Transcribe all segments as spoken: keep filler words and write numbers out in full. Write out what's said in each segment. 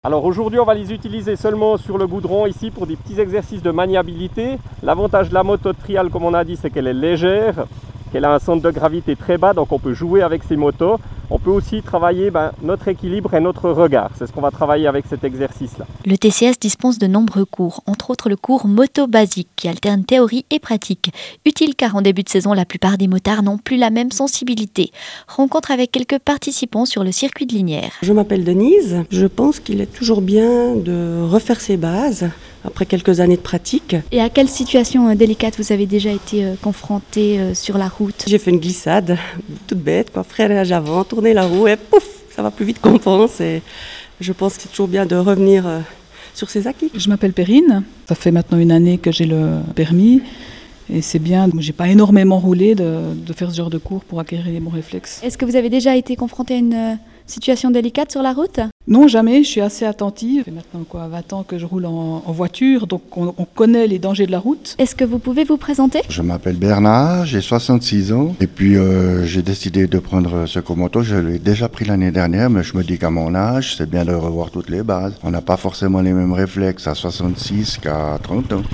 Alors aujourd'hui on va les utiliser seulement sur le goudron ici pour des petits exercices de maniabilité. L'avantage de la moto trial, comme on a dit, c'est qu'elle est légère, qu'elle a un centre de gravité très bas, donc on peut jouer avec ces motos. On peut aussi travailler ben, notre équilibre et notre regard. C'est ce qu'on va travailler avec cet exercice-là. Le T C S dispense de nombreux cours, entre autres le cours moto basique qui alterne théorie et pratique. Utile car en début de saison, la plupart des motards n'ont plus la même sensibilité. Rencontre avec quelques participants sur le circuit de Lignières. Je m'appelle Denise. Je pense qu'il est toujours bien de refaire ses bases après quelques années de pratique. Et à quelle situation délicate vous avez déjà été confronté sur la route? J'ai fait une glissade toute bête, quoi. Freinage avant, tourner la roue et pouf, ça va plus vite qu'on pense. Et je pense que c'est toujours bien de revenir sur ses acquis. Je m'appelle Perrine. Ça fait maintenant une année que j'ai le permis. Et c'est bien, j'ai pas énormément roulé de, de faire ce genre de cours pour acquérir les bons réflexes. Est-ce que vous avez déjà été confronté à une situation délicate sur la route? Non, jamais, je suis assez attentive. Ça fait maintenant quoi, vingt ans que je roule en, en voiture, donc on, on connaît les dangers de la route. Est-ce que vous pouvez vous présenter? Je m'appelle Bernard, j'ai soixante-six ans et puis euh, j'ai décidé de prendre ce comoto. Je l'ai déjà pris l'année dernière, mais je me dis qu'à mon âge, c'est bien de revoir toutes les bases. On n'a pas forcément les mêmes réflexes à soixante-six qu'à trente ans.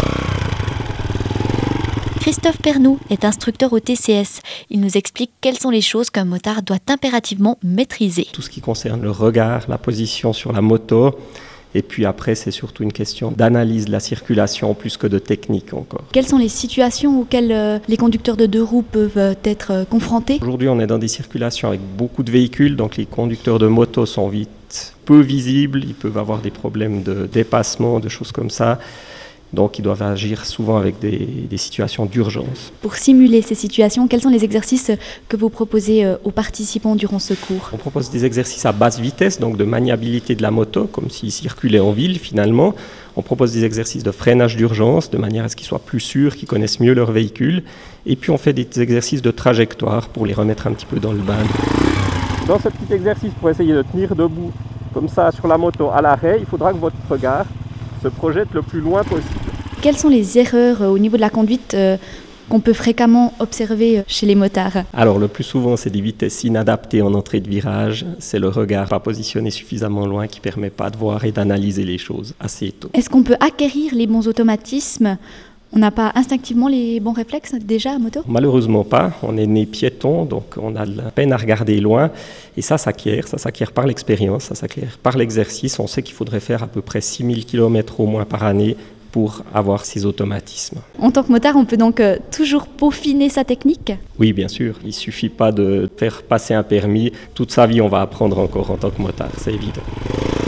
Christophe Pernou est instructeur au T C S. Il nous explique quelles sont les choses qu'un motard doit impérativement maîtriser. Tout ce qui concerne le regard, la position sur la moto. Et puis après, c'est surtout une question d'analyse de la circulation plus que de technique encore. Quelles sont les situations auxquelles euh, les conducteurs de deux roues peuvent euh, être euh, confrontés? Aujourd'hui, on est dans des circulations avec beaucoup de véhicules, donc les conducteurs de moto sont vite peu visibles. Ils peuvent avoir des problèmes de dépassement, de choses comme ça. Donc, ils doivent agir souvent avec des, des situations d'urgence. Pour simuler ces situations, quels sont les exercices que vous proposez aux participants durant ce cours? On propose des exercices à basse vitesse, donc de maniabilité de la moto, comme s'ils circulaient en ville finalement. On propose des exercices de freinage d'urgence, de manière à ce qu'ils soient plus sûrs, qu'ils connaissent mieux leur véhicule. Et puis, on fait des exercices de trajectoire pour les remettre un petit peu dans le bain. Dans ce petit exercice, pour essayer de tenir debout comme ça sur la moto à l'arrêt, il faudra que votre regard se projette le plus loin possible. Quelles sont les erreurs au niveau de la conduite euh, qu'on peut fréquemment observer chez les motards? Alors le plus souvent, c'est des vitesses inadaptées en entrée de virage. C'est le regard pas positionné suffisamment loin qui ne permet pas de voir et d'analyser les choses assez tôt. Est-ce qu'on peut acquérir les bons automatismes? On n'a pas instinctivement les bons réflexes déjà à moto? Malheureusement pas. On est né piéton, donc on a de la peine à regarder loin. Et ça s'acquiert, ça s'acquiert par l'expérience, ça s'acquiert par l'exercice. On sait qu'il faudrait faire à peu près six mille kilomètres au moins par année pour avoir ces automatismes. En tant que motard, on peut donc euh, toujours peaufiner sa technique? Oui, bien sûr. Il ne suffit pas de faire passer un permis. Toute sa vie, on va apprendre encore en tant que motard, c'est évident.